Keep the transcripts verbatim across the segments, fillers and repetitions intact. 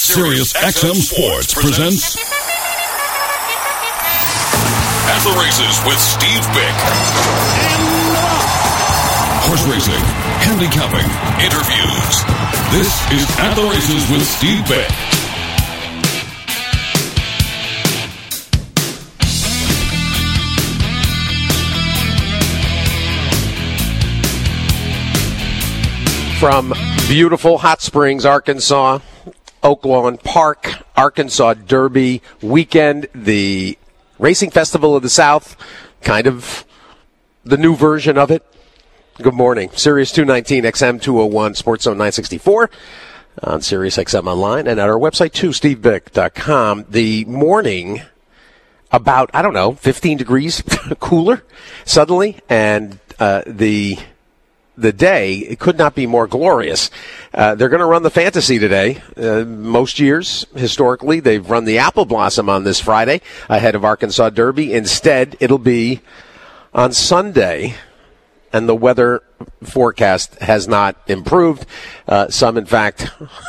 Sirius X M Sports presents At the Races with Steve Bick. Horse racing, handicapping, interviews. This is At the Races with Steve Bick. From beautiful Hot Springs, Arkansas, Oaklawn Park, Arkansas Derby weekend, the Racing Festival of the South, kind of the new version of it. Good morning. Sirius two nineteen, X M two oh one, Sports Zone nine sixty-four on Sirius X M Online and at our website too, steve bick dot com. The morning about, I don't know, fifteen degrees cooler suddenly, and uh, the... The day, it could not be more glorious. Uh, they're going to run the Fantasy today. Uh, most years, historically, they've run the Apple Blossom on this Friday ahead of Arkansas Derby. Instead, it'll be on Sunday, and the weather forecast has not improved. Uh, some, in fact,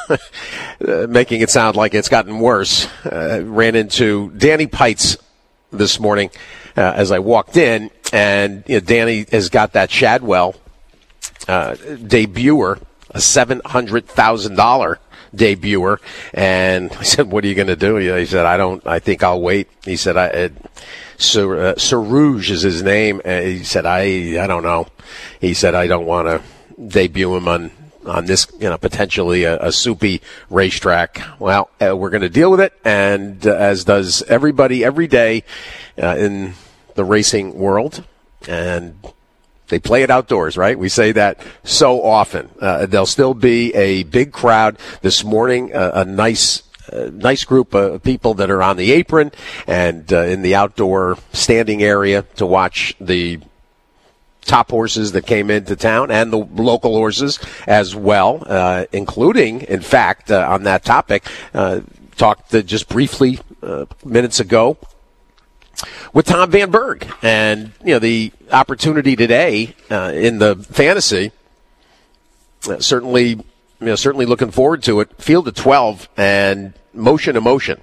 making it sound like it's gotten worse. Uh, ran into Danny Pites this morning uh, as I walked in, and you know, Danny has got that Shadwell Uh, debuter, a seven hundred thousand dollars debuter, and I said, what are you going to do? He said, I don't, I think I'll wait. He said, I, it, Sir, uh, Sir Rouge is his name. And he said, I, I don't know. He said, I don't want to debut him on, on this, you know, potentially a, a soupy racetrack. Well, uh, we're going to deal with it, and uh, as does everybody every day uh, in the racing world, and they play it outdoors, right? We say that so often. Uh, there'll still be a big crowd this morning, uh, a nice uh, nice group of people that are on the apron and uh, in the outdoor standing area to watch the top horses that came into town and the local horses as well, uh, including, in fact, uh, on that topic, uh, talked uh, just briefly uh, minutes ago with Tom Van Berg, and you know the opportunity today uh, in the Fantasy. Uh, certainly, you know, certainly looking forward to it. Field of twelve and motion emotion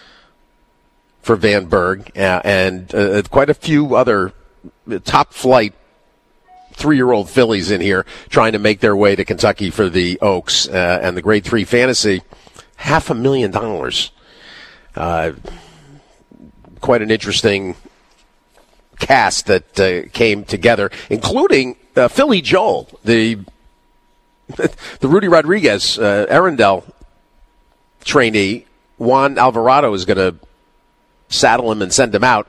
for Van Berg, uh, and uh, quite a few other top flight three-year-old fillies in here trying to make their way to Kentucky for the Oaks uh, and the Grade Three Fantasy. Half a million dollars. Uh, Quite an interesting cast that uh, came together, including uh, Philly Joel, the the Rudy Rodriguez uh, Arundel trainee. Juan Alvarado is going to saddle him and send him out,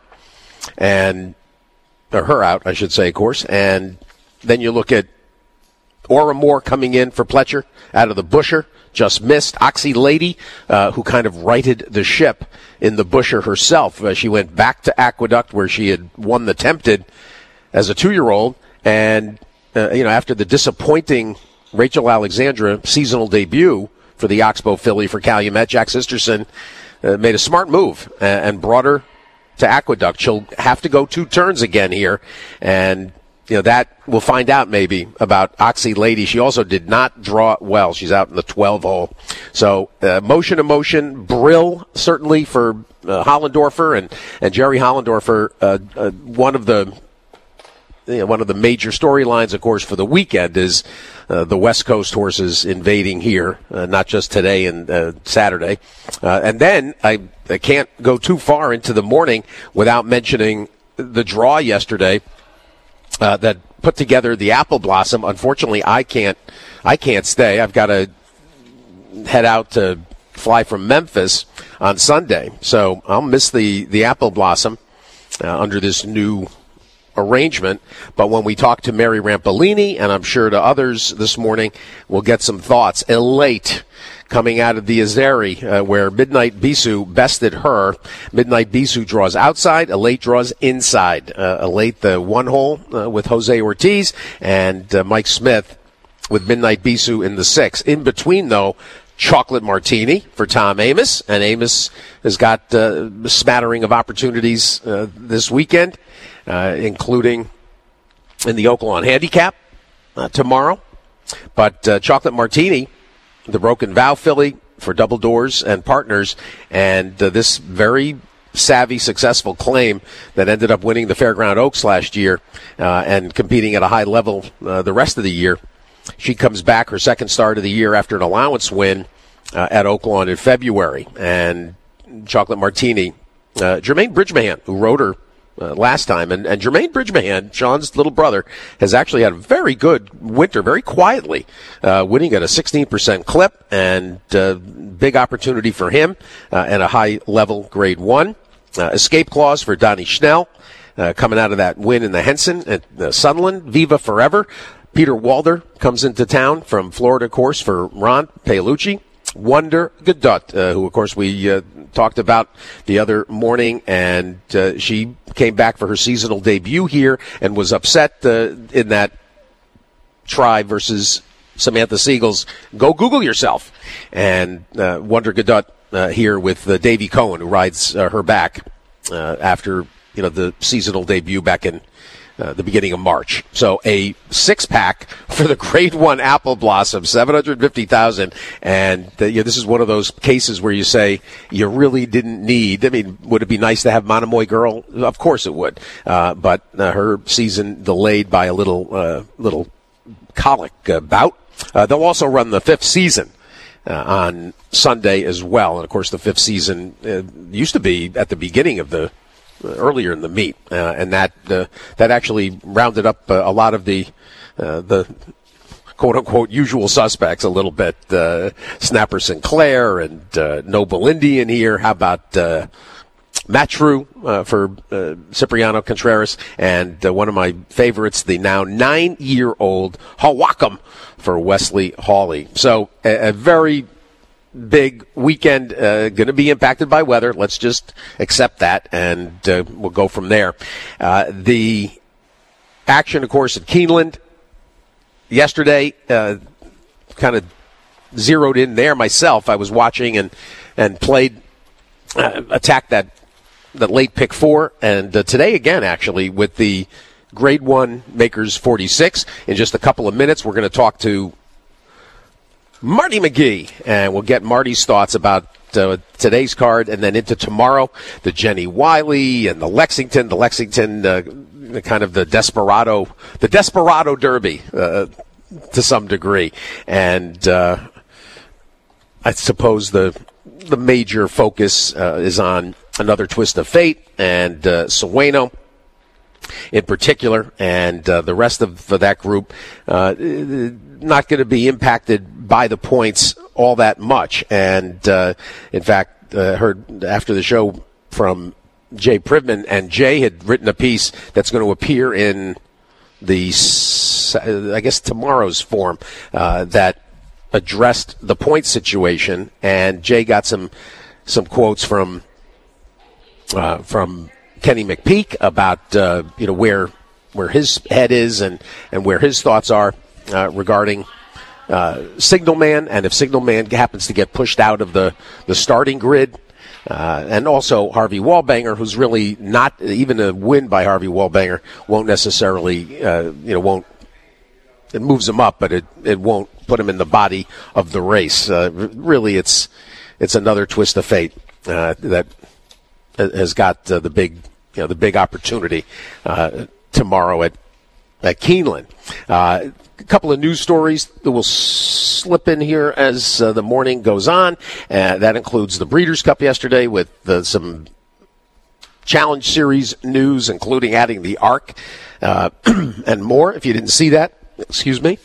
and or her out, I should say, of course. And then you look at Aura Moore coming in for Pletcher out of the Busher. Just missed. Oxy Lady, uh, who kind of righted the ship in the Busher herself. Uh, she went back to Aqueduct where she had won the Tempted as a two-year-old. And, uh, you know, after the disappointing Rachel Alexandra seasonal debut for the Oxbow filly for Calumet, Jack Sisterson uh, made a smart move and, and brought her to Aqueduct. She'll have to go two turns again here. And, you know, that we'll find out maybe about Oxy Lady. She also did not draw well. She's out in the twelve hole. So, uh, motion to motion, Brill, certainly for uh, Hollendorfer and, and Jerry Hollendorfer, uh, uh, one of the you know, one of the major storylines, of course, for the weekend is uh, the West Coast horses invading here, uh, not just today and uh, Saturday. Uh, and then I, I can't go too far into the morning without mentioning the draw yesterday. Uh, that put together the Apple Blossom. Unfortunately, I can't. I can't stay. I've got to head out to fly from Memphis on Sunday, so I'll miss the the Apple Blossom uh, under this new arrangement. But when we talk to Mary Rampolini, and I'm sure to others this morning, we'll get some thoughts. Elate coming out of the Azeri, uh, where Midnight Bisou bested her. Midnight Bisou draws outside, Elate draws inside. Uh, Elate the one hole uh, with Jose Ortiz, and uh, Mike Smith with Midnight Bisou in the six. In between, though, Chocolate Martini for Tom Amos, and Amos has got uh, a smattering of opportunities uh, this weekend, uh, including in the Oaklawn Handicap uh, tomorrow. But uh, Chocolate Martini, the Broken Vow filly, for Double Doors and Partners, and uh, this very savvy, successful claim that ended up winning the Fairground Oaks last year uh, and competing at a high level uh, the rest of the year. She comes back her second start of the year after an allowance win uh, at Oaklawn in February. And Chocolate Martini, uh, Jermaine Bridgemahan, who rode her uh, last time, and, and Jermaine Bridgemahan, Sean's little brother, has actually had a very good winter, very quietly, uh, winning at a sixteen percent clip, and uh, big opportunity for him uh, and a high-level grade one. Uh, escape clause for Donnie Schnell, uh, coming out of that win in the Henson at uh, Sunderland. Viva Forever. Peter Walder comes into town from Florida course for Ron Paolucci. Wonder Godot, uh, who, of course, we uh, talked about the other morning, and uh, she came back for her seasonal debut here and was upset uh, in that try versus Samantha Siegel's Go Google Yourself. And uh, Wonder Godot uh, here with uh, Davey Cohen, who rides uh, her back uh, after you know the seasonal debut back in Uh, the beginning of March. So a six-pack for the Grade One Apple Blossom, seven hundred fifty thousand, and uh, you know, this is one of those cases where you say you really didn't need. I mean, would it be nice to have Monomoy Girl? Of course it would, uh, but uh, her season delayed by a little uh, little colic uh, bout. Uh, they'll also run the fifth season uh, on Sunday as well, and of course the fifth season uh, used to be at the beginning of the earlier in the meet, uh, and that uh, that actually rounded up uh, a lot of the uh, the quote unquote usual suspects a little bit. Uh, Snapper Sinclair and uh, Noble Indian here. How about uh, Matru uh, for uh, Cipriano Contreras, and uh, one of my favorites, the now nine-year-old Hawakam for Wesley Hawley. So a, a very big weekend, uh, going to be impacted by weather. Let's just accept that, and uh, we'll go from there. Uh, the action, of course, at Keeneland yesterday, uh, kind of zeroed in there myself. I was watching and and played, uh, attacked that that late pick four, and uh, today again, actually, with the Grade One Makers forty-six. In just a couple of minutes, we're going to talk to Marty McGee, and we'll get Marty's thoughts about uh, today's card, and then into tomorrow, the Jenny Wiley and the Lexington, the Lexington, uh, kind of the Desperado, the Desperado Derby uh, to some degree, and uh, I suppose the the major focus uh, is on another Twist of Fate and uh, Sueno in particular, and uh, the rest of that group uh, not going to be impacted by the points all that much. And uh, in fact, uh, heard after the show from Jay Privman, and Jay had written a piece that's going to appear in the, I guess, tomorrow's form uh, that addressed the point situation. And Jay got some some quotes from uh, from Kenny McPeak about uh, you know where where his head is and, and where his thoughts are uh, regarding uh, Signalman, and if Signalman happens to get pushed out of the, the starting grid, uh, and also Harvey Wallbanger, who's really not, even a win by Harvey Wallbanger won't necessarily uh, you know won't it moves him up, but it, it won't put him in the body of the race. Uh, really, it's it's another twist of fate uh, that has got uh, the big you know the big opportunity uh, tomorrow at at Keeneland. Uh, a couple of news stories that will slip in here as uh, the morning goes on. Uh, that includes the Breeders' Cup yesterday with uh, some Challenge Series news, including adding the Arc uh, and more. If you didn't see that, excuse me.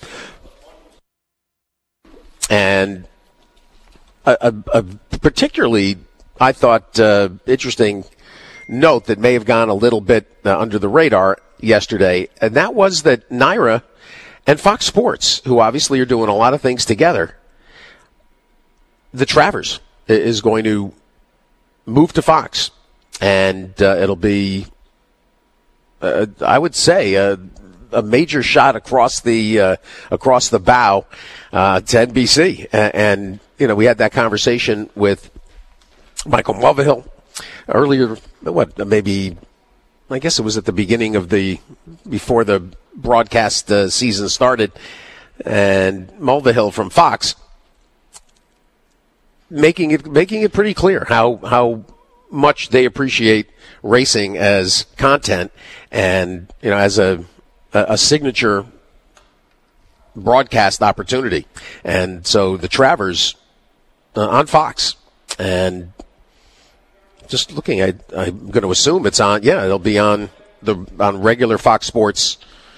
And a, a, a particularly, I thought, uh, interesting note that may have gone a little bit uh, under the radar yesterday, and that was that Naira and Fox Sports, who obviously are doing a lot of things together, the Travers is going to move to Fox, and uh, it'll be, uh, I would say, uh, a major shot across the uh, across the bow uh, to N B C. And, and you know, we had that conversation with Michael Mulvihill earlier. What maybe? I guess it was at the beginning of the before the broadcast uh, season started, and Mulvihill from Fox making it making it pretty clear how how much they appreciate racing as content and, you know, as a a signature broadcast opportunity. And so the Travers uh, on Fox, and just looking, I, I'm going to assume it's on. Yeah, it'll be on the on regular Fox Sports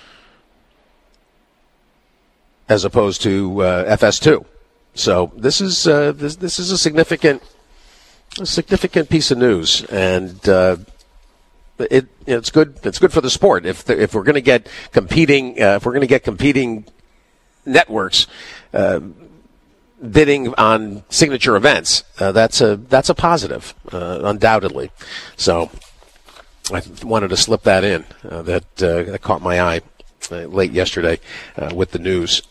as opposed to uh, F S two. So this is uh, this this is a significant a significant piece of news, and uh, it it's good it's good for the sport. If the, if we're going to get competing uh, if we're going to get competing networks uh, bidding on signature events, uh, that's a that's a positive, uh, undoubtedly. So I wanted to slip that in. Uh, that, uh, that caught my eye uh, late yesterday uh, with the news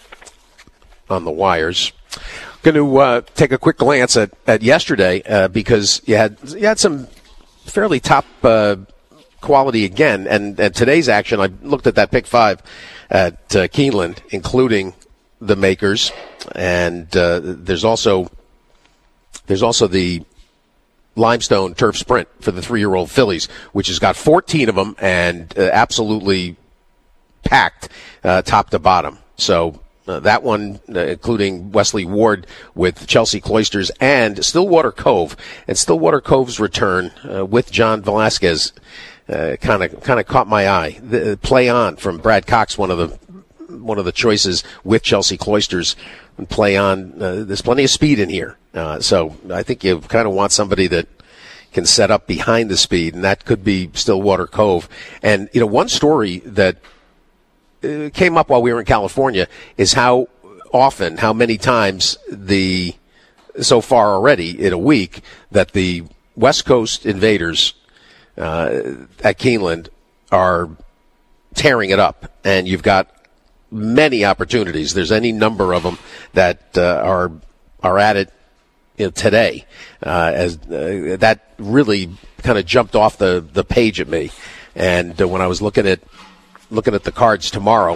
on the wires. Going to uh, take a quick glance at, at yesterday uh, because you had you had some fairly top uh, quality again, and, and today's action. I looked at that pick five at uh, Keeneland, including the makers, and uh, there's also there's also the Limestone Turf Sprint for the three-year-old fillies, which has got fourteen of them and uh, absolutely packed uh, top to bottom. So uh, that one, uh, including Wesley Ward with Chelsea Cloisters and Stillwater Cove, and Stillwater Cove's return uh, with John Velasquez kind of kind of caught my eye. The Play On from Brad Cox, one of the one of the choices with Chelsea Cloisters. And Play On, uh, there's plenty of speed in here, uh, so I think you kind of want somebody that can set up behind the speed, and that could be Stillwater Cove. And you know, one story that uh, came up while we were in California is how often, how many times the so far already in a week that the West Coast Invaders Uh, at Keeneland are tearing it up, and you've got many opportunities. There's any number of them that uh, are are at it, you know, today. Uh, as uh, that really kind of jumped off the, the page at me, and uh, when I was looking at looking at the cards tomorrow,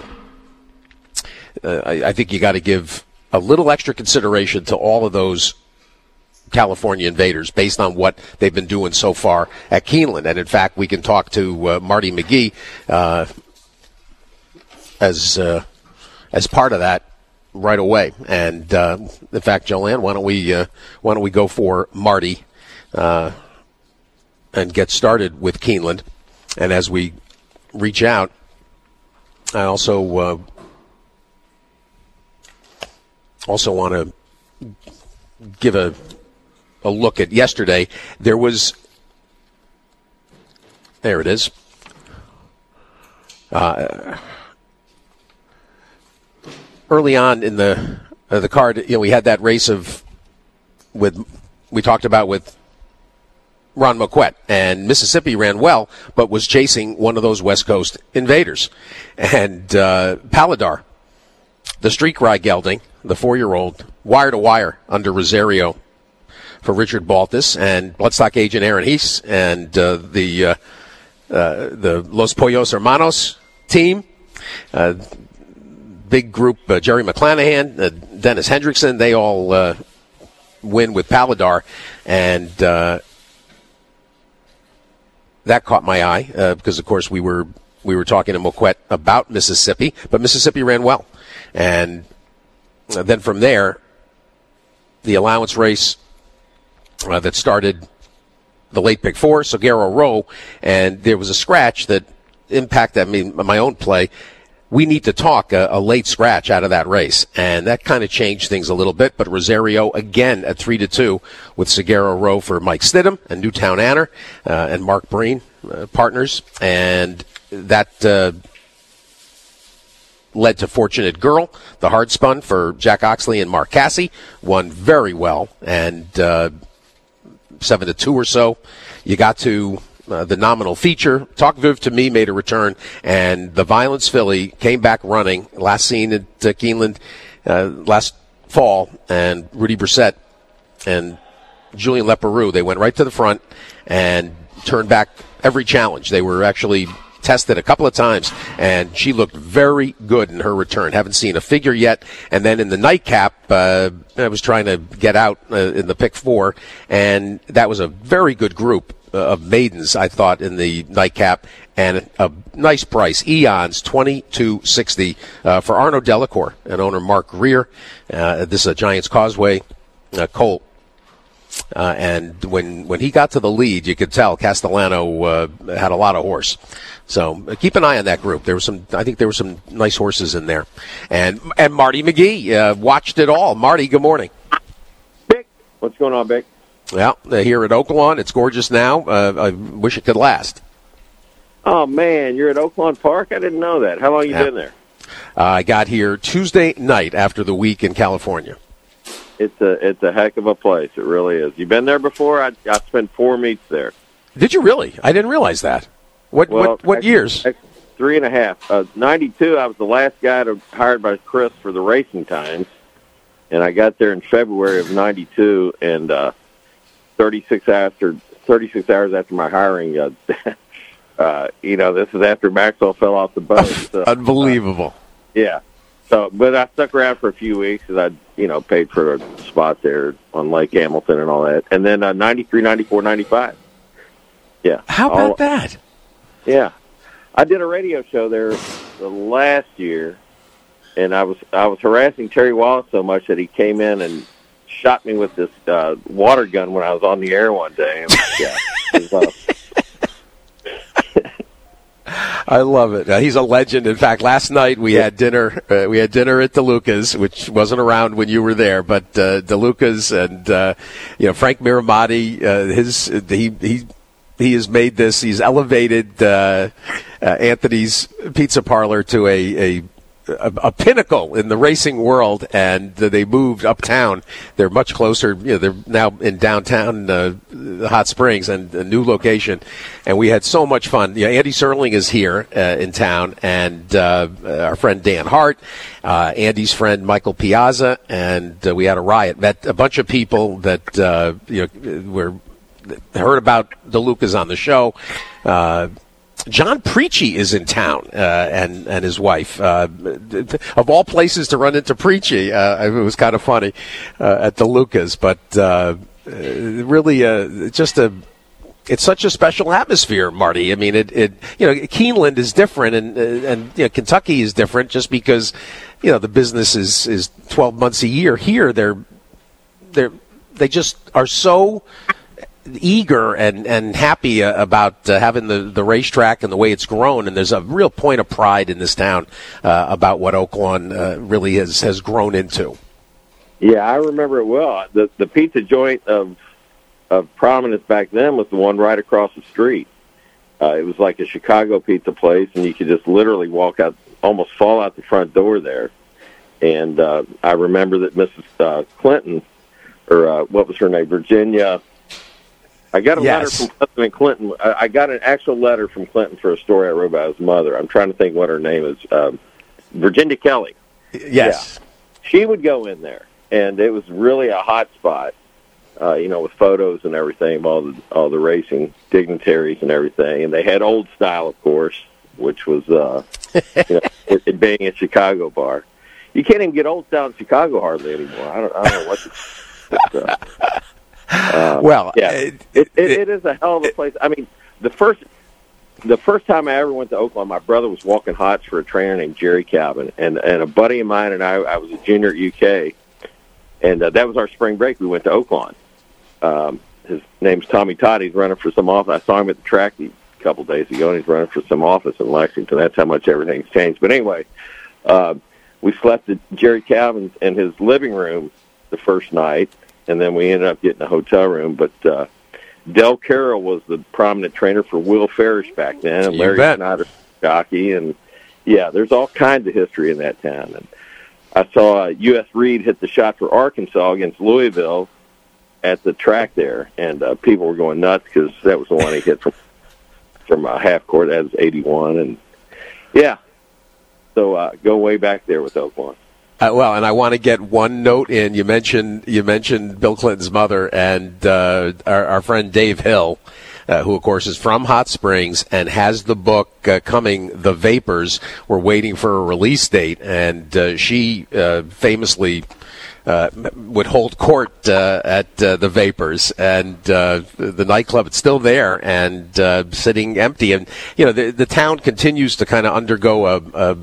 uh, I, I think you got to give a little extra consideration to all of those California Invaders based on what they've been doing so far at Keeneland. And in fact, we can talk to uh, Marty McGee uh, as uh, as part of that right away. And uh, in fact, Joanne, why don't we uh, why don't we go for Marty uh, and get started with Keeneland? And as we reach out, I also uh, also want to give a a look at yesterday. There was, there it is. Uh, early on in the uh, the card, you know, we had that race of with we talked about with Ron Moquette, and Mississippi ran well, but was chasing one of those West Coast Invaders, and uh, Paladar, the streak rye gelding, the four-year-old, wire to wire under Rosario for Richard Baltus and bloodstock agent Aaron Heese and uh, the uh, uh, the Los Pollos Hermanos team. Uh, big group, uh, Jerry McClanahan, uh, Dennis Hendrickson, they all uh, win with Paladar. And uh, that caught my eye uh, because, of course, we were we were talking to Moquette about Mississippi, but Mississippi ran well. And then from there, the allowance race Uh, that started the late pick four, Sogero Row, and there was a scratch that impacted me, my own play. We need to talk a, a late scratch out of that race, and that kind of changed things a little bit. But Rosario again at three to two with Sogero Row for Mike Stidham and Newtown Anner uh, and Mark Breen uh, partners, and that uh, led to Fortunate Girl, the hard spun for Jack Oxley and Mark Cassie, won very well, and uh, seven to two or so. You got to uh, the nominal feature. Talk Viv to Me made a return, and the Violence filly came back running. Last seen at uh, Keeneland uh, last fall, and Rudy Brissett and Julian Leperoux, they went right to the front and turned back every challenge. They were actually tested a couple of times, and she looked very good in her return. Haven't seen a figure yet. And then in the nightcap, uh, I was trying to get out uh, in the pick four, and that was a very good group of maidens, I thought, in the nightcap, and a nice price. Eons twenty-two sixty uh, for Arno Delacour and owner Mark Greer. Uh, this is a Giants Causeway uh, colt. Uh, and when when he got to the lead, you could tell Castellano uh, had a lot of horse. So uh, keep an eye on that group. There was some, I think there were some nice horses in there. And and Marty McGee uh, watched it all. Marty, good morning. Bick, what's going on, Bick? Well, uh, here at Oaklawn, it's gorgeous now. Uh, I wish it could last. Oh, man, you're at Oaklawn Park? I didn't know that. How long you Yeah. been there? Uh, I got here Tuesday night after the week in California. It's a it's a heck of a place. It really is. You been there before? I I spent four meets there. Did you really? I didn't realize that. What Well, what, what actually- years? actually, Three and a half. Uh, ninety-two, I was the last guy to, hired by Chris for the Racing Times, and I got there in February of ninety-two, and uh, thirty-six after thirty-six hours after my hiring, uh, uh, you know, this is after Maxwell fell off the boat. So, Unbelievable. uh, yeah. So, but I stuck around for a few weeks because I, you know, paid for a spot there on Lake Hamilton and all that. And then uh, ninety-three, ninety-four, ninety-five. Yeah. How about all, that? Yeah. I did a radio show there the last year, and I was I was harassing Terry Wallace so much that he came in and shot me with this uh, water gun when I was on the air one day. Yeah. It was, uh, I love it. Uh, he's a legend. In fact, last night we had dinner. Uh, we had dinner at DeLuca's, which wasn't around when you were there, but uh, DeLuca's and uh, you know Frank Miramati. Uh, his he he he has made this. He's elevated uh, uh, Anthony's Pizza Parlor to a. a A, a pinnacle in the racing world, and uh, they moved uptown. They're much closer. You know, they're now in downtown uh, Hot Springs and a new location. And we had so much fun. You know, Andy Serling is here uh, in town, and uh, our friend Dan Hart, uh, Andy's friend Michael Piazza, and uh, we had a riot. Met a bunch of people that uh, you know were heard about DeLuca's on the show. Uh, John Preachy is in town, uh, and and his wife. Uh, of all places to run into Preachy, uh, it was kind of funny uh, at DeLuca's, but uh, really, uh, just a. It's such a special atmosphere, Marty. I mean, it, it you know, Keeneland is different, and and you know, Kentucky is different, just because you know the business is is twelve months a year. Here, they're they're they just are so eager and, and happy uh, about uh, having the, the racetrack and the way it's grown, and there's a real point of pride in this town uh, about what Oaklawn uh, really has, has grown into. yeah, I remember it well. The the pizza joint of of prominence back then was the one right across the street. Uh, it was like a Chicago pizza place, and you could just literally walk out, almost fall out the front door there. And uh, I remember that Missus Uh, Clinton, or uh, what was her name, Virginia. I got a Yes. letter from President Clinton. I, I got an actual letter from Clinton for a story I wrote about his mother. I'm trying to think what her name is. Um, Virginia Kelly. Yes. Yeah. She would go in there, and it was really a hot spot, uh, you know, with photos and everything of all the, all the racing dignitaries and everything. And they had Old Style, of course, which was, uh, you know, it, it being a Chicago bar. You can't even get Old Style in Chicago hardly anymore. I don't, I don't know what to... But, uh, Uh, well, yeah, it, it, it, it is a hell of a place. I mean, the first the first time I ever went to Oaklawn, my brother was walking hots for a trainer named Jerry Calvin, and and a buddy of mine and I, I was a junior at U K, and uh, that was our spring break. We went to Oaklawn. Um, his name's Tommy Todd. He's running for some office. I saw him at the track a couple days ago, and he's running for some office in Lexington. That's how much everything's changed. But anyway, uh, we slept at Jerry Calvin's in his living room the first night, and then we ended up getting a hotel room. But uh, Del Carroll was the prominent trainer for Will Farish back then, and You Larry bet. Snyder jockey, and yeah, there's all kinds of history in that town. And I saw uh, U S Reed hit the shot for Arkansas against Louisville at the track there, and uh, people were going nuts because that was the one he hit from from uh, half court. That was eighty-one, and yeah, so uh, go way back there with Oaklawn. Uh, well, and I want to get one note in. You mentioned you mentioned Bill Clinton's mother, and uh, our, our friend Dave Hill uh, who, of course, is from Hot Springs and has the book uh, coming, The Vapors. We're waiting for a release date, and uh, she uh, famously uh, would hold court uh, at uh, The Vapors, and uh, the nightclub, it's still there and uh, sitting empty. And, you know, the, the town continues to kind of undergo a, a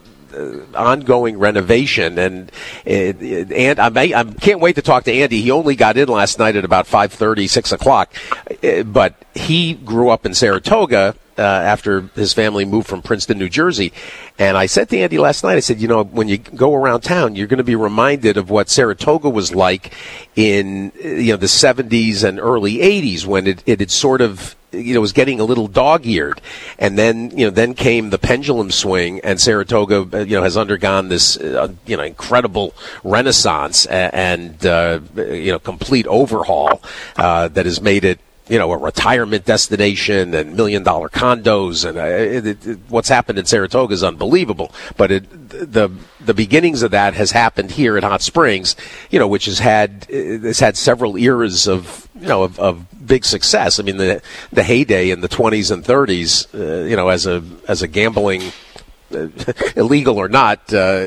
Uh, ongoing renovation, and uh, and I, may, I can't wait to talk to Andy. He only got in last night at about five thirty, six o'clock, uh, but he grew up in Saratoga uh, after his family moved from Princeton, New Jersey. And I said to Andy last night, I said, you know, when you go around town, you're going to be reminded of what Saratoga was like in, you know, the seventies and early eighties, when it, it had sort of, you know, was getting a little dog-eared. And then, you know, then came the pendulum swing, and Saratoga, you know, has undergone this, uh, you know, incredible renaissance and, uh, you know, complete overhaul uh, that has made it, you know, a retirement destination and million-dollar condos, and uh, it, it, what's happened in Saratoga is unbelievable. But it, the the beginnings of that has happened here at Hot Springs, you know, which has had has had several eras of, you know, of, of big success. I mean, the the heyday in the twenties and thirties, uh, you know, as a as a gambling, uh, illegal or not, uh,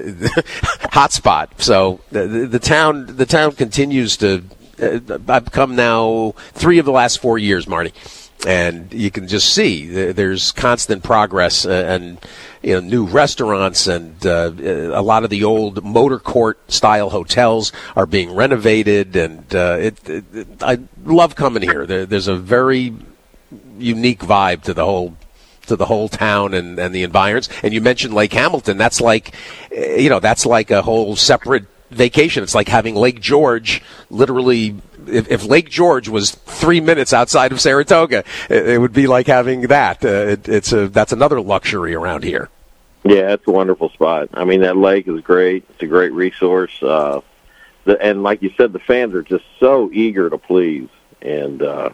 hotspot. So the, the town the town continues to. Uh, I've come now three of the last four years, Marty, and you can just see there's constant progress, uh, and, you know, new restaurants, and uh, a lot of the old motor court style hotels are being renovated, and uh, it, it, it, I love coming here. There, there's a very unique vibe to the whole to the whole town and, and the environs. And you mentioned Lake Hamilton. That's like, you know, that's like a whole separate vacation. It's like having Lake George literally. If, if Lake George was three minutes outside of Saratoga, it, it would be like having that. Uh, it, it's a that's another luxury around here. Yeah, it's a wonderful spot. I mean, that lake is great. It's a great resource. Uh, the, and like you said, the fans are just so eager to please, and uh,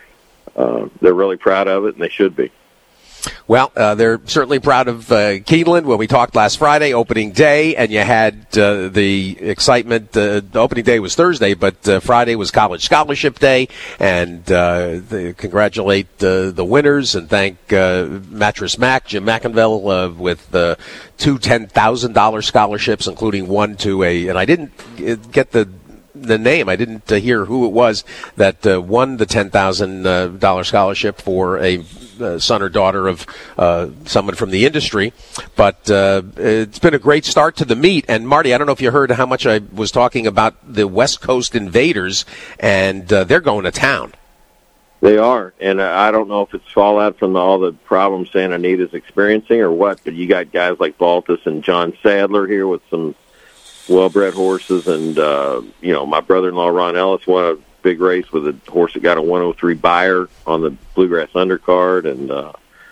uh, they're really proud of it, and they should be. Well, uh, they're certainly proud of uh, Keeneland. When we talked last Friday, opening day, and you had uh, the excitement. Uh, the opening day was Thursday, but uh, Friday was College Scholarship Day, and uh, the, congratulate uh, the winners and thank uh, Mattress Mac, Jim McInville, uh, with uh, two ten thousand dollars scholarships, including one to a, and I didn't get the the name. I didn't uh, hear who it was that uh, won the ten thousand dollars uh, scholarship for a uh, son or daughter of uh, someone from the industry. But uh, it's been a great start to the meet. And, Marty, I don't know if you heard how much I was talking about the West Coast Invaders, and uh, they're going to town. They are, and uh, I don't know if it's fallout from the, all the problems Santa Anita's experiencing or what, but you got guys like Baltus and John Sadler here with some well-bred horses, and, uh, you know, my brother-in-law, Ron Ellis, won a big race with a horse that got a one oh three buyer on the Bluegrass undercard, and uh,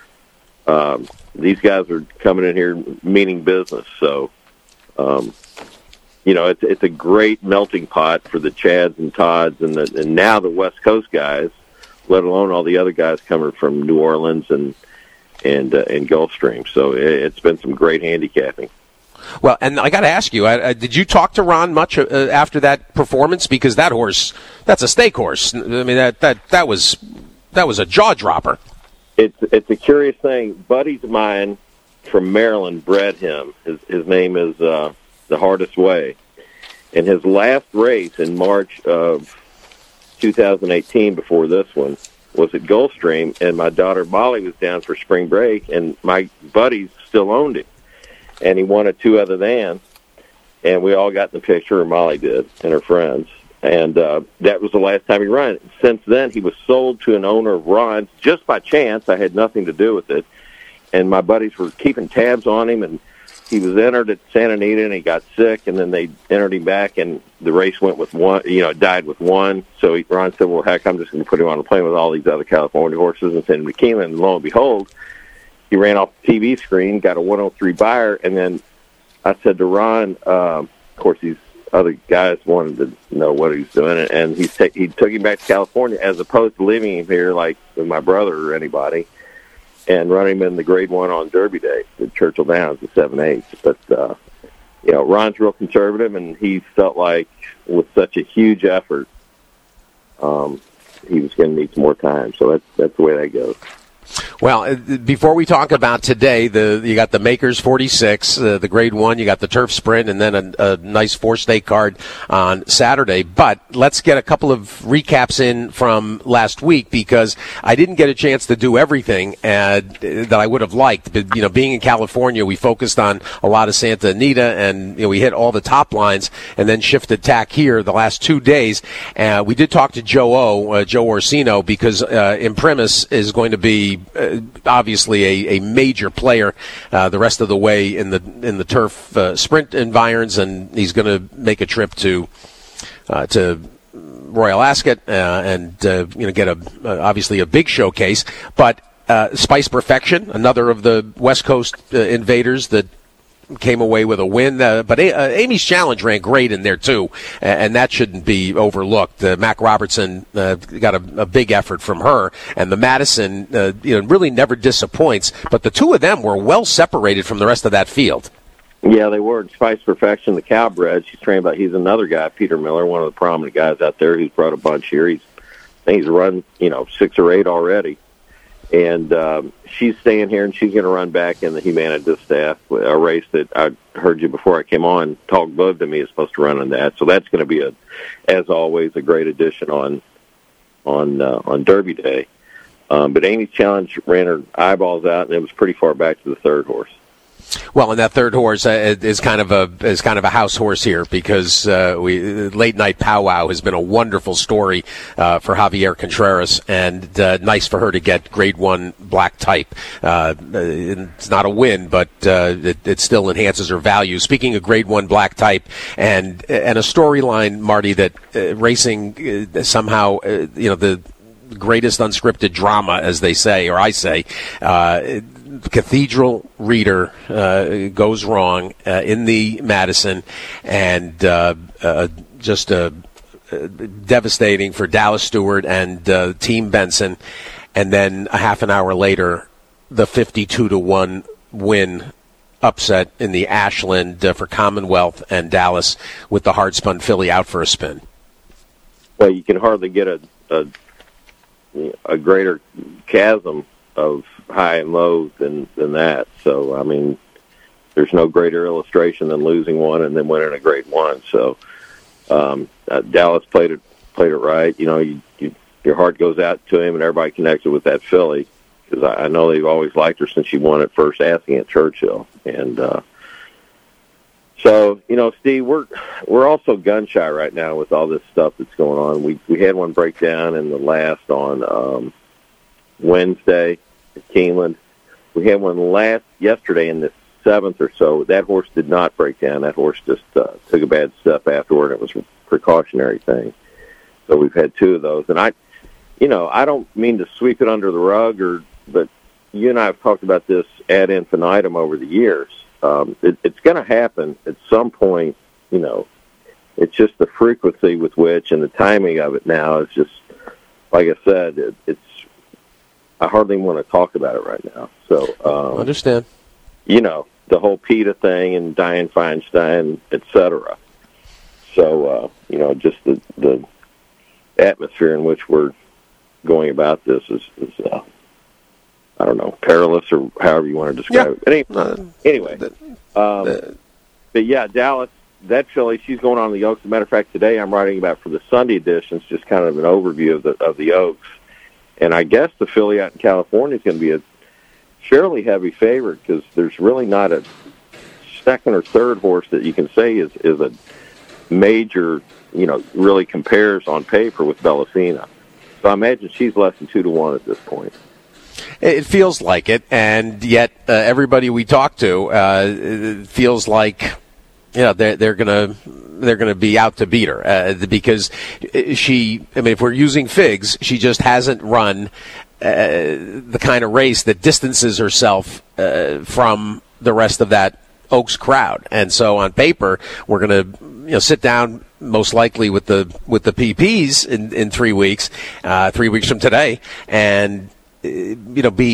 um, these guys are coming in here meaning business. So, um, you know, it's, it's a great melting pot for the Chads and Todds and, the, and now the West Coast guys, let alone all the other guys coming from New Orleans and, and, uh, and Gulfstream. So it, it's been some great handicapping. Well, and I got to ask you, uh, did you talk to Ron much uh, after that performance? Because that horse, that's a stake horse. I mean, that that that was that was a jaw dropper. It's it's a curious thing. Buddies of mine from Maryland bred him. His his name is uh, The Hardest Way, and his last race in March of two thousand eighteen, before this one, was at Gulfstream, and my daughter Molly was down for spring break, and my buddies still owned him. And he won a two other than, and we all got in the picture, or Molly did, and her friends. And uh, that was the last time he ran. Since then, he was sold to an owner of Ron's just by chance. I had nothing to do with it. And my buddies were keeping tabs on him, and he was entered at Santa Anita, and he got sick, and then they entered him back, and the race went with one, you know, died with one. So he, Ron said, well, heck, I'm just going to put him on a plane with all these other California horses and send him to Keeneland. And lo and behold, he ran off the T V screen, got a one oh three buyer, and then I said to Ron, um, of course, these other guys wanted to know what he was doing, and he, ta- he took him back to California as opposed to leaving him here like with my brother or anybody, and running him in the grade one on Derby Day at Churchill Downs at seven eighths. But, uh, you know, Ron's real conservative, and he felt like with such a huge effort, um, he was going to need some more time. So that's that's the way that goes. Well, before we talk about today, the you got the Makers forty-six, uh, the Grade One, you got the Turf Sprint, and then a, a nice four-stake card on Saturday. But let's get a couple of recaps in from last week, because I didn't get a chance to do everything uh, that I would have liked. But, you know, being in California, we focused on a lot of Santa Anita, and you know, we hit all the top lines, and then shifted tack here the last two days. Uh, we did talk to Joe O, uh, Joe Orsino, because uh, Imprimis is going to be Uh, obviously a, a major player uh, the rest of the way in the in the turf uh, sprint environs, and he's going to make a trip to uh, to Royal Ascot uh, and uh, you know get a uh, obviously a big showcase. But uh, Spice Perfection, another of the West Coast uh, invaders that came away with a win, uh, but a- uh, Amy's Challenge ran great in there too, and, and that shouldn't be overlooked. Uh, Mac Robertson uh, got a, a big effort from her, and the Madison, uh, you know, really never disappoints. But the two of them were well separated from the rest of that field. Yeah, they were. Spice Perfection, the Cowbred, she's trained by. He's another guy, Peter Miller, one of the prominent guys out there who's brought a bunch here. He's, I think he's run, you know, six or eight already. And um, she's staying here, and she's going to run back in the Humana Distaff, a race that I heard you before I came on. Talk Bud to me is supposed to run in that, so that's going to be a, as always, a great addition on on uh, on Derby Day. Um, but Amy's Challenge ran her eyeballs out, and it was pretty far back to the third horse. Well, and that third horse uh, is kind of a is kind of a house horse here, because uh, we Late Night Powwow has been a wonderful story uh, for Javier Contreras, and uh, nice for her to get Grade One black type. Uh, it's not a win, but uh, it, it still enhances her value. Speaking of Grade One black type, and and a storyline, Marty, that uh, racing uh, somehow uh, you know the greatest unscripted drama, as they say, or I say. Uh, Cathedral Reader uh, goes wrong uh, in the Madison, and uh, uh, just uh, uh, devastating for Dallas Stewart and uh, Team Benson. And then a half an hour later, the fifty-two to one win upset in the Ashland uh, for Commonwealth and Dallas, with the hard spun filly out for a spin. Well, you can hardly get a a, a greater chasm of high and low than than that. So I mean, there's no greater illustration than losing one and then winning a Grade One. So um, uh, Dallas played it played it right. You know, you, you, your heart goes out to him, and everybody connected with that filly, because I, I know they've always liked her since she won at First Asking at Churchill. And uh, so you know, Steve, we're we're also gun shy right now with all this stuff that's going on. We we had one breakdown in the last on um, Wednesday at Keeneland. We had one last yesterday in the seventh or so. That horse did not break down. That horse just uh, took a bad step afterward. It was a precautionary thing. So we've had two of those. And I, you know, I don't mean to sweep it under the rug, or, but you and I have talked about this ad infinitum over the years. Um, it, it's going to happen at some point. You know, it's just the frequency with which and the timing of it now is just, like I said, it, it's, I hardly want to talk about it right now. So, um, understand. You know, the whole PETA thing and Dianne Feinstein, et cetera. So, uh, you know, just the, the atmosphere in which we're going about this is, is uh, I don't know, perilous, or however you want to describe yeah. it. But anyway, anyway um, but yeah, Dallas, that filly, she's going on the Oaks. As a matter of fact, today I'm writing about, for the Sunday editions, just kind of an overview of the of the Oaks. And I guess the filly out in California is going to be a fairly heavy favorite, because there's really not a second or third horse that you can say is, is a major, you know, really compares on paper with Bellacina. So I imagine she's less than two to one at this point. It feels like it, and yet uh, everybody we talk to uh, feels like, you know, they're, they're gonna they're gonna be out to beat her uh, because she. I mean, if we're using figs, she just hasn't run uh, the kind of race that distances herself uh, from the rest of that Oaks crowd. And so on paper, we're gonna, you know, sit down most likely with the with the P Ps in, in three weeks, uh, three weeks from today, and you know, be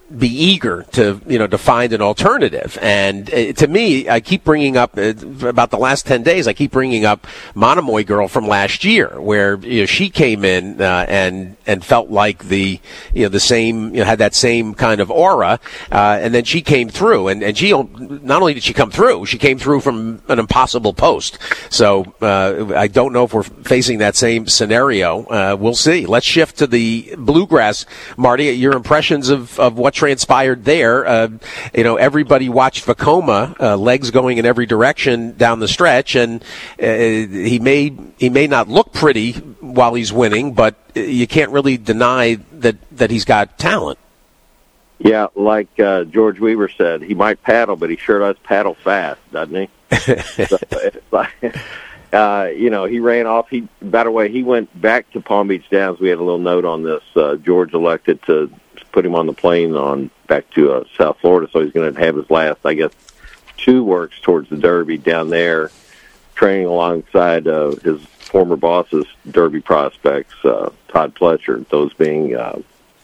be eager to, you know, to find an alternative. And uh, to me, I keep bringing up, uh, about the last ten days, I keep bringing up Monomoy Girl from last year, where, you know, she came in uh, and and felt like the, you know, the same, you know, had that same kind of aura, uh, and then she came through. And, and she, not only did she come through, she came through from an impossible post. So uh, I don't know if we're facing that same scenario. Uh, we'll see. Let's shift to the Bluegrass. Marty, your impressions of, of what transpired there. Uh, you know, everybody watched Vekoma, uh, legs going in every direction down the stretch, and uh, he may he may not look pretty while he's winning, but you can't really deny that, that he's got talent. Yeah, like uh, George Weaver said, he might paddle, but he sure does paddle fast, doesn't he? so it's like, uh, you know, he ran off. He, by the way, he went back to Palm Beach Downs. We had a little note on this. Uh, George elected to put him on the plane on back to uh, South Florida, so he's going to have his last, I guess, two works towards the Derby down there, training alongside uh, his former boss's Derby prospects, uh, Todd Pletcher, those being, uh,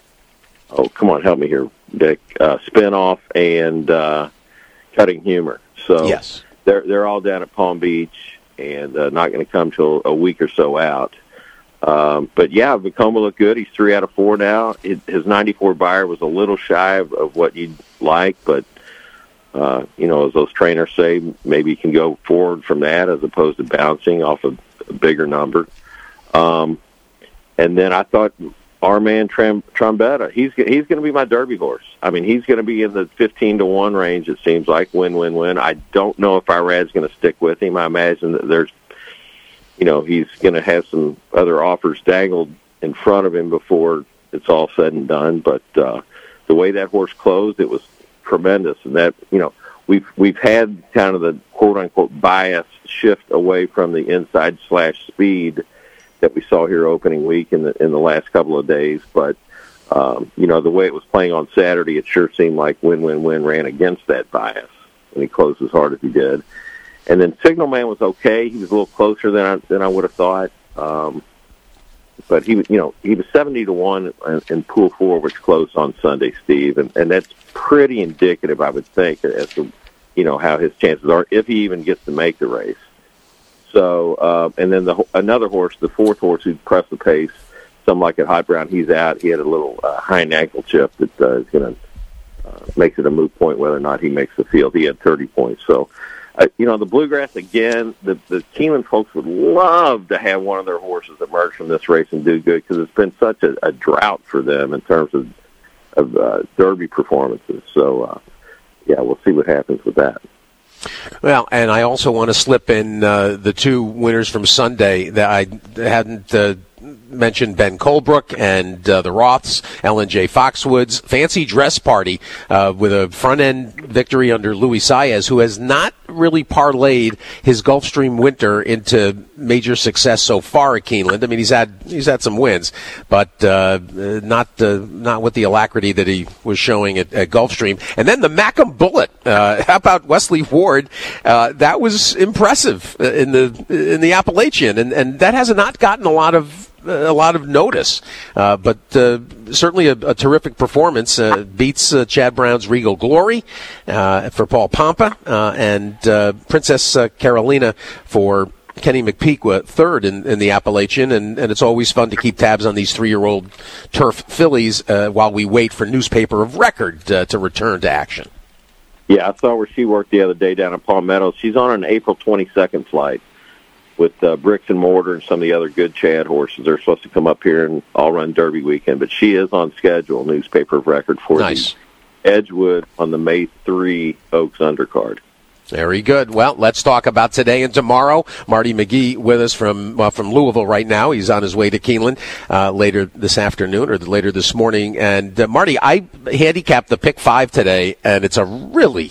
oh, come on, help me here, Dick, uh, Spinoff and uh, Cutting Humor. So yes. they're they're all down at Palm Beach and uh, not going to come till a week or so out. Um, but, yeah, Vekoma looked good. He's three out of four now. It, his ninety-four Beyer was a little shy of, of what you'd like, but, uh, you know, as those trainers say, maybe you can go forward from that as opposed to bouncing off a, a bigger number. Um, and then I thought our man Tram, Trombetta, he's he's going to be my Derby horse. I mean, he's going to be in the fifteen to one range, it seems like, win, win, win. I don't know if Irad's going to stick with him. I imagine that there's, you know, he's going to have some other offers dangled in front of him before it's all said and done. But uh, the way that horse closed, it was tremendous. And that, you know, we've we've had kind of the quote-unquote bias shift away from the inside slash speed that we saw here opening week in the in the last couple of days. But, um, you know, the way it was playing on Saturday, it sure seemed like Win, Win, Win ran against that bias, and he closed as hard as he did. And then Signal Man was okay. He was a little closer than I, than I would have thought. Um, but he was, you know, he was seventy to one in, in Pool Four, which closed on Sunday, Steve, and, and that's pretty indicative, I would think, as to, you know, how his chances are if he even gets to make the race. So, uh, and then the another horse, the fourth horse who pressed the pace, something like at Hot Brown, he's out. He had a little uh, hind ankle chip that uh, is going to uh, makes it a moot point whether or not he makes the field. He had thirty points, so. Uh, you know, the Bluegrass, again, the, the Keeneland folks would love to have one of their horses emerge from this race and do good because it's been such a, a drought for them in terms of, of uh, Derby performances. So, uh, yeah, we'll see what happens with that. Well, and I also want to slip in uh, the two winners from Sunday that I hadn't uh, mentioned, Ben Colebrook and uh, the Roths, Ellen J. Foxwoods. Fancy Dress Party uh, with a front-end victory under Luis Saez, who has not really parlayed his Gulfstream winter into major success so far at Keeneland. I mean, he's had he's had some wins, but uh, not uh, not with the alacrity that he was showing at, at Gulfstream. And then the Mackem Bullet. Uh, how about Wesley Ward? Uh, that was impressive in the in the Appalachian, and and that has not gotten a lot of. a lot of notice, uh, but uh, certainly a, a terrific performance. Uh, beats uh, Chad Brown's Regal Glory uh, for Paul Pompa uh, and uh, Princess uh, Carolina for Kenny McPeak, third in, in the Appalachian, and, and it's always fun to keep tabs on these three-year-old turf fillies uh, while we wait for Newspaper of Record uh, to return to action. Yeah, I saw where she worked the other day down in Palm Meadows. She's on an April twenty-second flight with uh, Bricks and Mortar and some of the other good Chad horses. They're supposed to come up here and all run Derby weekend, but she is on schedule, Newspaper of Record, for nice. the Edgewood on the May third Oaks undercard. Very good. Well, let's talk about today and tomorrow. Marty McGee with us from uh, from Louisville right now. He's on his way to Keeneland uh, later this afternoon or later this morning. And, uh, Marty, I handicapped the pick five today, and it's a really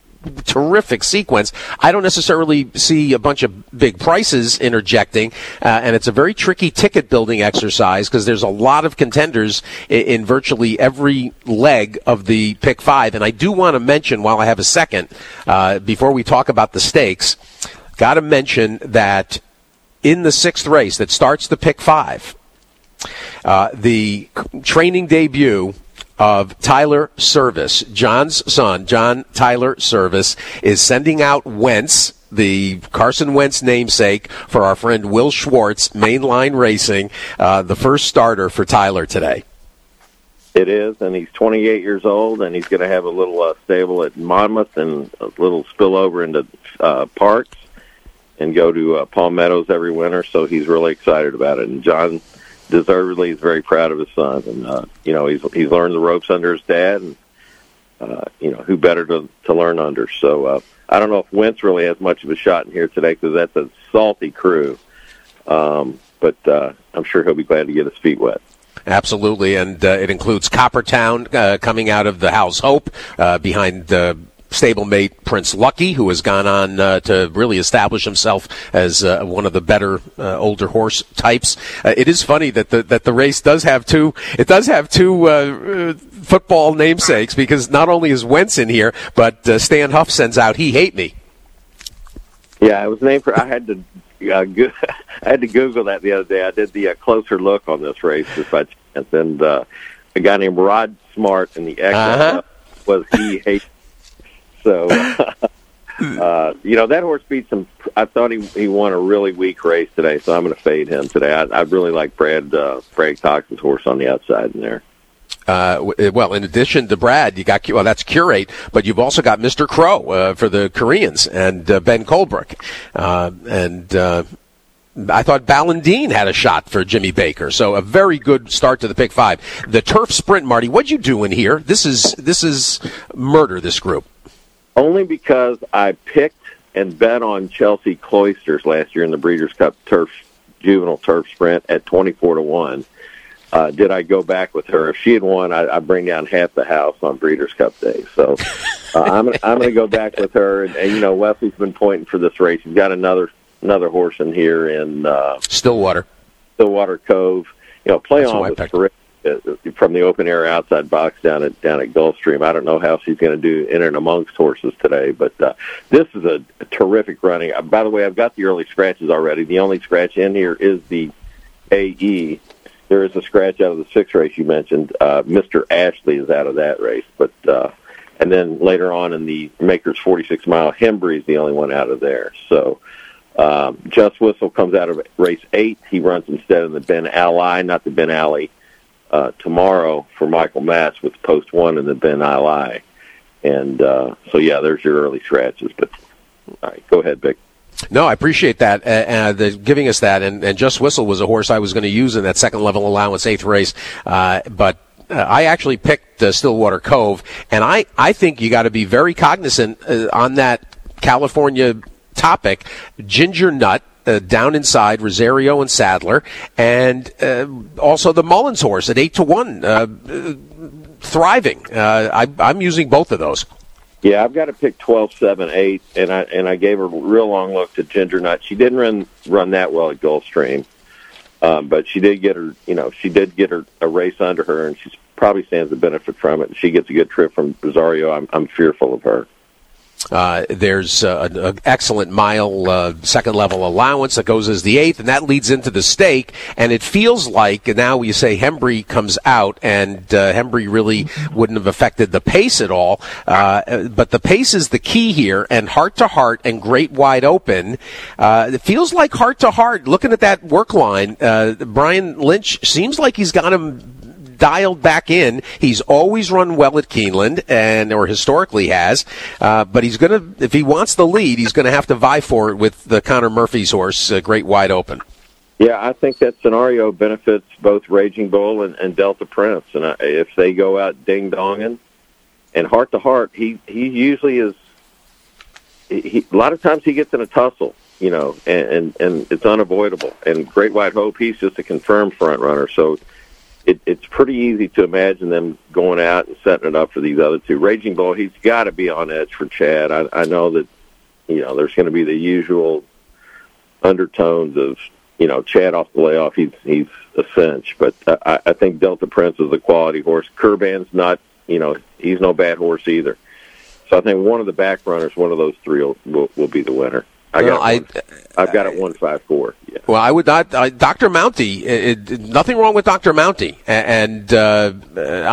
terrific sequence. I don't necessarily see a bunch of big prices interjecting, uh, and it's a very tricky ticket building exercise because there's a lot of contenders in, in virtually every leg of the pick five. And I do want to mention, while I have a second, uh, before we talk about the stakes, got to mention that in the sixth race that starts the pick five, uh, the training debut of Tyler Service. John's son, John Tyler Service, is sending out Wentz, the Carson Wentz namesake, for our friend Will Schwartz, Mainline Racing, uh, the first starter for Tyler today. It is, and he's twenty-eight years old, and he's going to have a little uh, stable at Monmouth and a little spillover into uh, Parks and go to uh, Palm Meadows every winter, so he's really excited about it. And John deservedly is very proud of his son. And, uh, you know, he's he's learned the ropes under his dad, and, uh, you know, who better to, to learn under. So uh, I don't know if Wentz really has much of a shot in here today because that's a salty crew. Um, but uh, I'm sure he'll be glad to get his feet wet. Absolutely, and uh, it includes Coppertown uh, coming out of the How's Hope uh, behind uh, stablemate Prince Lucky, who has gone on uh, to really establish himself as uh, one of the better uh, older horse types. Uh, it is funny that the that the race does have two. It does have two uh, football namesakes, because not only is Wentz in here, but uh, Stan Huff sends out "He Hate Me." Yeah, it was named for. I had to. Uh, go, I had to Google that the other day. I did the uh, closer look on this race just by chance, and uh, a guy named Rod Smart in the X uh-huh. was He Hate. So, uh, you know, that horse beat some. I thought he he won a really weak race today, so I'm going to fade him today. I, I really like Brad uh, Brad Cox's horse on the outside in there. Uh, well, in addition to Brad, you got, well, that's Curate, but you've also got Mister Crow uh, for the Koreans, and uh, Ben Colebrook. Uh, and uh, I thought Ballandine had a shot for Jimmy Baker. So a very good start to the pick five. The turf sprint, Marty, what'd you do in here? This is this is murder, this group. Only because I picked and bet on Chelsea Cloisters last year in the Breeders' Cup turf juvenile turf sprint at twenty-four to one. Uh, did I go back with her? If she had won, I, I'd bring down half the house on Breeders' Cup Day. So uh, I'm I'm going to go back with her. And, and you know, Wesley's been pointing for this race. He's got another another horse in here in uh, Stillwater, Stillwater Cove. You know, play That's on was terrific uh, from the open air outside box down at down at Gulfstream. I don't know how she's going to do in and amongst horses today, but uh, this is a, a terrific running. Uh, by the way, I've got the early scratches already. The only scratch in here is the A E. There is a scratch out of the sixth race you mentioned. Uh, Mister Ashley is out of that race. but uh, And then later on in the Makers forty-six mile, Hembry is the only one out of there. So um, Just Whistle comes out of race eight. He runs instead in the Ben Ally, not the Ben Alley, uh, tomorrow for Michael Matz with post one in the Ben Ally. And uh, so, yeah, there's your early scratches. But all right, go ahead, Vic. No, I appreciate that, uh, uh, the, giving us that. And, and Just Whistle was a horse I was going to use in that second level allowance eighth race. Uh, but uh, I actually picked uh, Stillwater Cove. And I, I think you got to be very cognizant uh, on that California topic. Ginger Nut. Uh, down inside Rosario and Sadler, and uh, also the Mullins horse at eight to one, uh, uh, thriving. Uh, I, I'm using both of those. Yeah, I've got to pick twelve, seven, eight, and I and I gave a real long look to Ginger Nut. She didn't run run that well at Gulfstream, um, but she did get her, you know, she did get her a race under her, and she probably stands to benefit from it. If she gets a good trip from Rosario, I'm I'm fearful of her. Uh, there's uh, an, an excellent mile uh, second level allowance that goes as the eighth, and that leads into the stake. And it feels like now you say Hembry comes out, and uh, Hembry really wouldn't have affected the pace at all. Uh, but the pace is the key here, and Heart to Heart and Great Wide Open. Uh, it feels like Heart to Heart. Looking at that work line, uh, Brian Lynch seems like he's got him dialed back in. He's always run well at Keeneland, and or historically has, uh, but he's going to, if he wants the lead, he's going to have to vie for it with the Connor Murphy's horse, uh, Great Wide Open. Yeah, I think that scenario benefits both Raging Bull and, and Delta Prince, and I, if they go out ding-donging, and Heart to Heart, he, he usually is, he, a lot of times he gets in a tussle, you know, and, and, and it's unavoidable, and Great Wide Hope, he's just a confirmed front runner, so It, it's pretty easy to imagine them going out and setting it up for these other two. Raging Bull, he's got to be on edge for Chad. I, I know that, you know, there's going to be the usual undertones of, you know, Chad off the layoff. He's he's a cinch, but I, I think Delta Prince is a quality horse. Kurban's not, you know, he's no bad horse either. So I think one of the back runners, one of those three, will will, will be the winner. I well, got I, one, I've got it one five four. Yeah. Well, I would not. I, Doctor Mounty, it, it, nothing wrong with Doctor Mounty, and uh, I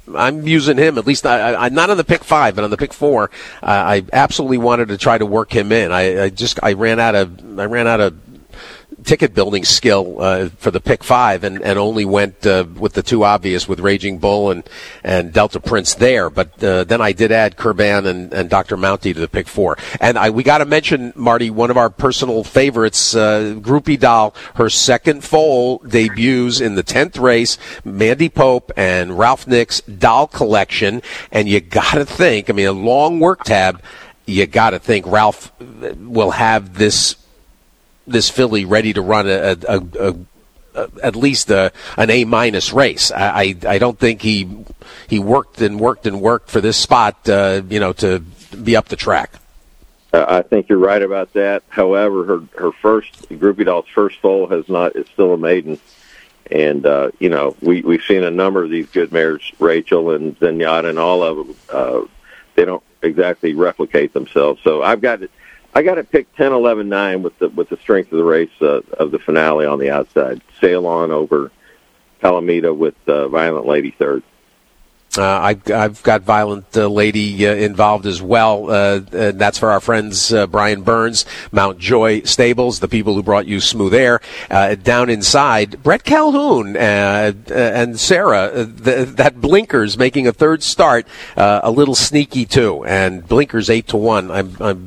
I'm using him at least. I, I'm not on the pick five, but on the pick four, uh, I absolutely wanted to try to work him in. I, I just I ran out of I ran out of. ticket building skill uh, for the pick five, and, and only went uh, with the two obvious with Raging Bull and, and Delta Prince there. But uh, then I did add Kurban and, and Doctor Mounty to the pick four. And I, we got to mention, Marty, one of our personal favorites, uh, Groupie Doll, her second foal debuts in the tenth race, Mandy Pope and Ralph Nick's Doll Collection. And you got to think, I mean, a long work tab, you got to think Ralph will have this this filly ready to run a, a, a, a at least a, an A minus race. I, I I don't think he he worked and worked and worked for this spot, uh, you know, to be up the track. Uh, I think you're right about that. However, her her first Groupie Doll's first foal has not. It's still a maiden, and uh, you know we we've seen a number of these good mares, Rachel and Zenyatta, and all of them. Uh, they don't exactly replicate themselves. So I've got it. I got to pick ten, eleven, nine with the with the strength of the race uh, of the finale on the outside. Sail On over Palamita with uh, Violent Lady third. Uh, I, I've got Violent uh, Lady uh, involved as well. Uh, and that's for our friends uh, Brian Burns, Mount Joy Stables, the people who brought you Smooth Air. Uh, down inside, Brett Calhoun uh, uh, and Sarah, uh, the, that Blinkers making a third start, uh, a little sneaky too. And Blinkers eight to one. I'm, I'm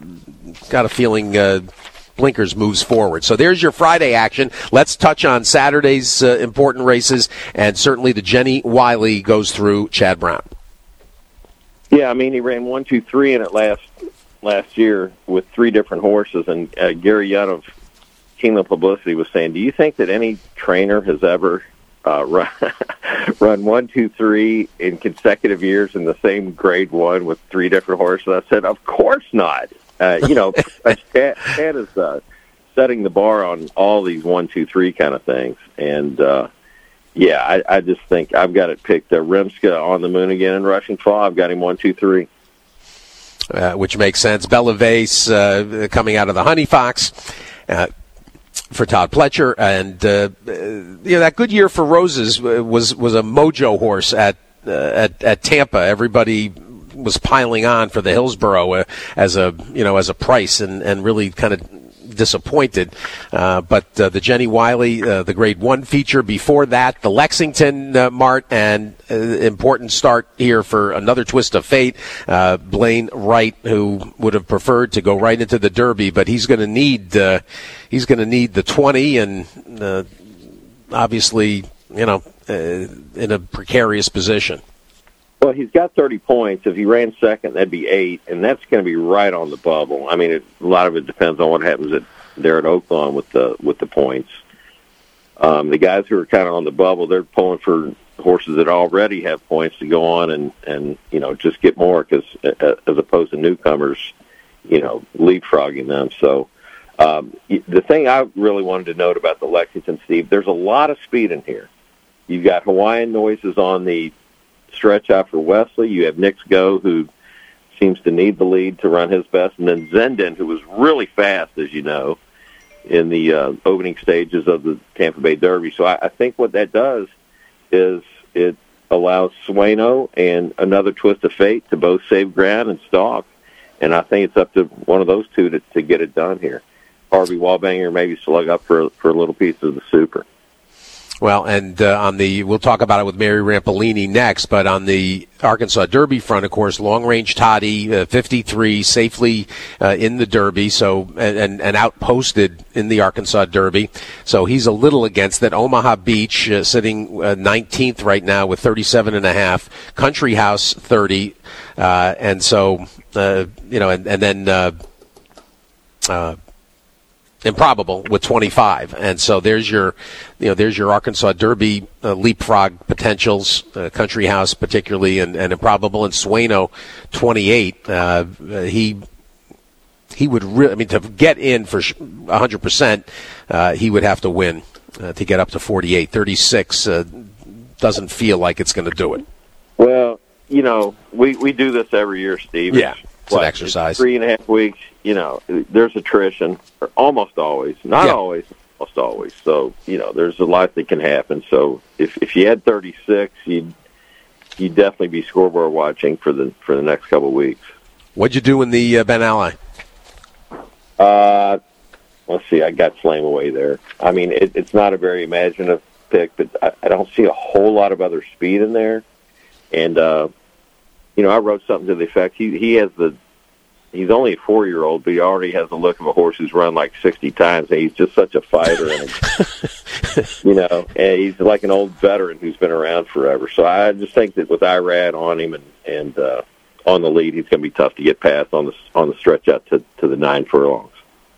got a feeling uh, Blinkers moves forward. So there's your Friday action. Let's touch on Saturday's uh, important races, and certainly the Jenny Wiley goes through Chad Brown. Yeah, I mean, he ran one, two, three in it last last year with three different horses, and uh, Gary Young of Kingdom Publicity was saying, do you think that any trainer has ever uh, run, run one, two, three in consecutive years in the same grade one with three different horses? I said, of course not. Uh, you know, Chad, Chad is uh, setting the bar on all these one, two, three kind of things. And, uh, yeah, I, I just think I've got it picked. Uh, Rimska on the moon again in Rushing Fall. I've got him one, two, three. Uh, which makes sense. Bella Vase uh, coming out of the Honey Fox uh, for Todd Pletcher. And, uh, you know, that good year for Roses was was a mojo horse at, uh, at, at Tampa. Everybody was piling on for the Hillsborough uh, as a you know as a price, and, and really kind of disappointed. Uh, but uh, the Jenny Wiley, uh, the Grade One feature before that, the Lexington uh, Mart, and uh, important start here for another twist of fate. Uh, Blaine Wright, who would have preferred to go right into the Derby, but he's going to need uh, he's going to need the twenty, and uh, obviously you know uh, in a precarious position. Well, he's got thirty points. If he ran second, that'd be eight, and that's going to be right on the bubble. I mean, it, a lot of it depends on what happens at, there at Oaklawn with the with the points. Um, the guys who are kind of on the bubble, they're pulling for horses that already have points to go on and, and you know, just get more, because uh, as opposed to newcomers, you know, leapfrogging them. So um, the thing I really wanted to note about the Lexington, Steve, there's a lot of speed in here. You've got Hawaiian Noises on the stretch out for Wesley. You have Nick's Go, who seems to need the lead to run his best, and then Zenden, who was really fast, as you know, in the uh, opening stages of the Tampa Bay Derby. So I, I think what that does is it allows Sueno and another twist of fate to both save ground and stalk, and I think it's up to one of those two to, to get it done here. Harvey Wallbanger maybe slug up for for a little piece of the Super. Well, and uh, on the, we'll talk about it with Mary Rampolini next, but on the Arkansas Derby front, of course, Long Range Toddy, uh, fifty-three, safely uh, in the Derby, so and, and, and outposted in the Arkansas Derby. So he's a little against that. Omaha Beach uh, sitting uh, nineteenth right now with thirty-seven and a half. Country House thirty, uh, and so uh, you know, and, and then. Uh, uh, Improbable with twenty-five, and so there's your, you know, there's your Arkansas Derby uh, leapfrog potentials. Uh, Country House particularly, and, and Improbable, and Sueno twenty-eight. Uh, he he would really, I mean, to get in for one hundred percent, uh, he would have to win uh, to get up to forty-eight. thirty-six uh, doesn't feel like it's going to do it. Well, you know, we we do this every year, Steve. Yeah. It's what, an exercise. Three and a half weeks, you know, there's attrition, or almost always. Not yeah. always, almost always. So, you know, there's a lot that can happen. So if if you had thirty-six, you'd you'd definitely be scoreboard watching for the for the next couple of weeks. What'd you do in the uh, Ben Ally? Uh, let's see. I got Flame Away there. I mean, it, it's not a very imaginative pick, but I, I don't see a whole lot of other speed in there. And uh, you know, I wrote something to the effect he he has the he's only a four year old, but he already has the look of a horse who's run like sixty times. And he's just such a fighter, and you know, and he's like an old veteran who's been around forever. So I just think that with Irad on him and and uh, on the lead, he's going to be tough to get past on the on the stretch out to, to the nine furlongs.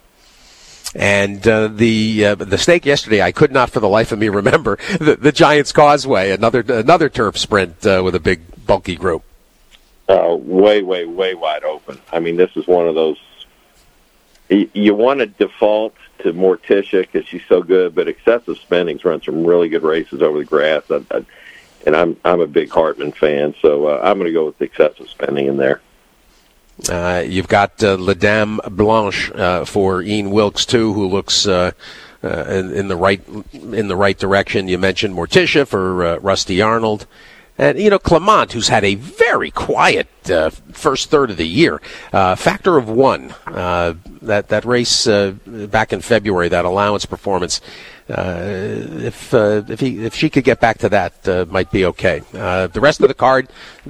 And uh, the uh, the stake yesterday, I could not for the life of me remember the, the Giants Causeway, another another turf sprint uh, with a big bulky group. Uh, way, way, way wide open. I mean, this is one of those. You, you want to default to Morticia because she's so good, but Excessive Spending's run some really good races over the grass. I, I, and I'm I'm a big Hartman fan, so uh, I'm going to go with Excessive Spending in there. Uh, you've got uh, La Dame Blanche uh, for Ian Wilkes too, who looks uh, uh, in, in the right in the right direction. You mentioned Morticia for uh, Rusty Arnold, and you know Clement, who's had a very quiet uh, first third of the year. Uh, factor of one. Uh, that that race uh, back in February, that allowance performance. Uh, if uh, if he if she could get back to that, uh, might be okay. Uh, the rest of the card,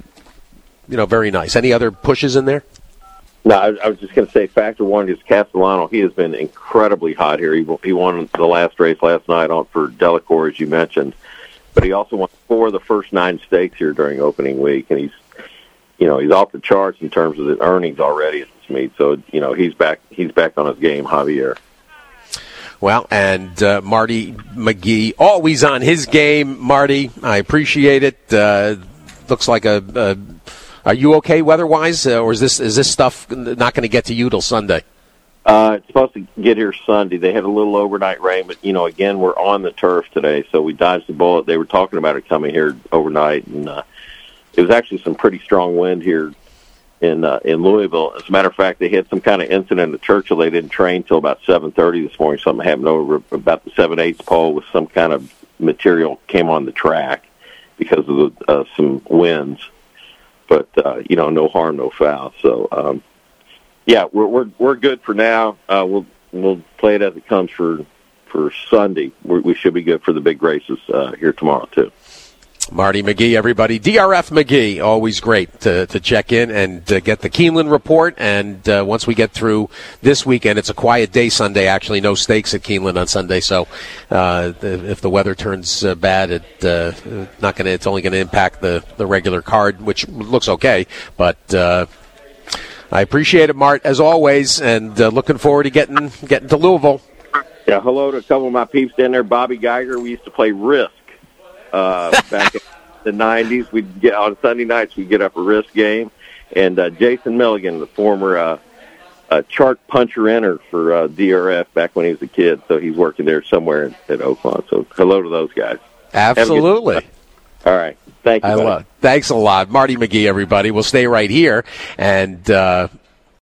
you know, very nice. Any other pushes in there? No, I, I was just going to say factor one is Castellano. He has been incredibly hot here. He, he won the last race last night on for Delacour, as you mentioned, but he also won four of the first nine stakes here during opening week, and he's, you know, he's off the charts in terms of the earnings already at this meet. So, you know, he's back. He's back on his game, Javier. Well, and uh, Marty McGee, always on his game. Marty, I appreciate it. Uh, looks like a. a Are you okay weather-wise, uh, or is this is this stuff not going to get to you till Sunday? Uh, it's supposed to get here Sunday. They had a little overnight rain, but, you know, again, we're on the turf today, so we dodged the bullet. They were talking about it coming here overnight, and uh, it was actually some pretty strong wind here in uh, in Louisville. As a matter of fact, they had some kind of incident at Churchill. They didn't train till about seven thirty this morning. Something happened over about the seven eighths pole with some kind of material came on the track because of the, uh, some winds. But, uh, you know, no harm, no foul. So, um, yeah, we're we're we're good for now. Uh, we'll we'll play it as it comes for for Sunday. We're, we should be good for the big races uh, here tomorrow, too. Marty McGee, everybody. D R F McGee, always great to, to check in and uh, get the Keeneland report. And uh, once we get through this weekend, it's a quiet day Sunday, actually. No stakes at Keeneland on Sunday. So uh, if the weather turns uh, bad, it uh, not gonna, it's only going to impact the, the regular card, which looks okay. But uh, I appreciate it, Mart, as always, and uh, looking forward to getting getting to Louisville. Yeah, hello to a couple of my peeps down there. Bobby Geiger, we used to play Risk. Uh, back in the nineties, we'd get on Sunday nights. We'd get up a Risk game, and uh, Jason Milligan, the former uh, uh, chart puncher enter for uh, D R F back when he was a kid, so he's working there somewhere at, at Oakland. So hello to those guys. Absolutely. All right, thank you. I love. Thanks a lot, Marty McGee. Everybody, we'll stay right here and. Uh,